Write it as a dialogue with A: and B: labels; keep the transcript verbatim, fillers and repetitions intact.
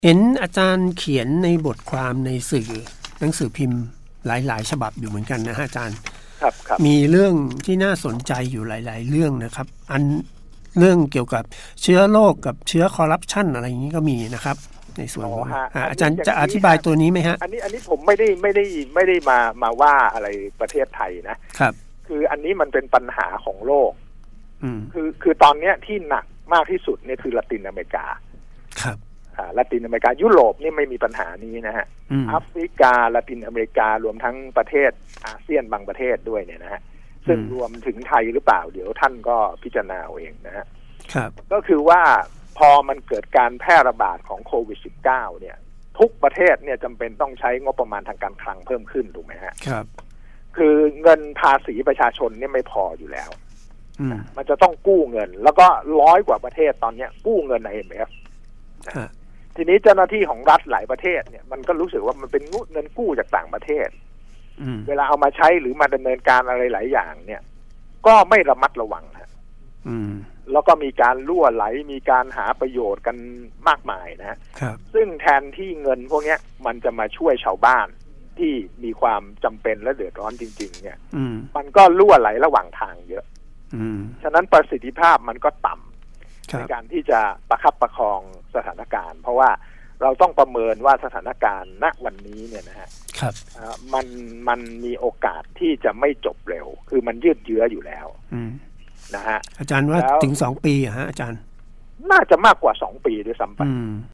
A: เห็นอาจารย์เขียนในบทความในสื่อหนังสือพิมพ์หลายๆฉบับอยู่เหมือนกันนะฮะอาจารย์
B: ครับครับ
A: มีเรื่องที่น่าสนใจอยู่หลายๆเรื่องนะครับอันเรื่องเกี่ยวกับเชื้อโรคกับเชื้อคอร์รัปชันอะไรอย่างนี้ก็มีนะครับในส่วนของอาจารย์จะอธิบายตัวนี้ไหมฮะ
B: อันนี้อันนี้ผมไม่ได้ไม่ได้ไม่ได้มามาว่าอะไรประเทศไทยนะครับคืออันนี้มันเป็นปัญหาของโลกคือคือตอนเนี้ยที่หนักมากที่สุดเนี่ยคือละตินอเมริกา
A: ครับ
B: อ่าละตินอเมริกายุโรปนี่ไม่มีปัญหานี้นะฮะแอฟริกาละตินอเมริการวมทั้งประเทศอาเซียนบางประเทศด้วยเนี่ยนะฮะซึ่งรวมถึงไทยหรือเปล่าเดี๋ยวท่านก็พิจารณาเอาเองนะฮะ
A: ครับ
B: ก็คือว่าพอมันเกิดการแพร่ระบาดของโควิด สิบเก้า เนี่ยทุกประเทศเนี่ยจำเป็นต้องใช้งบประมาณทางการคลังเพิ่มขึ้นถูกไหมฮะ
A: ครับ
B: คือเงินภาษีประชาชนเนี่ยไม่พออยู่แล้วมันจะต้องกู้เงินแล้วก็ร้อยกว่าประเทศตอนนี้กู้เงินใน ไอ เอ็ม เอฟ ทีนี้เจ้าหน้าที่ของรัฐหลายประเทศเนี่ยมันก็รู้สึกว่ามันเป็นเงินกู้จากต่างประเทศเวลาเอามาใช้หรือมาดำเนินการอะไรหลายอย่างเนี่ยก็ไม่ระมัดระวังฮะแล้วก็มีการรั่วไหลมีการหาประโยชน์กันมากมายนะฮะซึ่งแทนที่เงินพวกนี้มันจะมาช่วยชาวบ้านที่มีความจำเป็นและเดือดร้อนจริงๆเนี่ยมันก็รั่วไหลระหว่างทางเยอะฉะนั้นประสิทธิภาพมันก็ต่ำในการที่จะประคับประคองสถานการณ์เพราะว่าเราต้องประเมินว่าสถานการณ์ณวันนี้เนี่ยนะฮะมันมันมีโอกาสที่จะไม่จบเร็วคือมันยืดเยื้ออยู่แล้วนะฮะ
A: อาจารย์ว่าถึงสองปีฮะอาจารย์
B: น่าจะมากกว่าสองปีด้วยซ้ำไป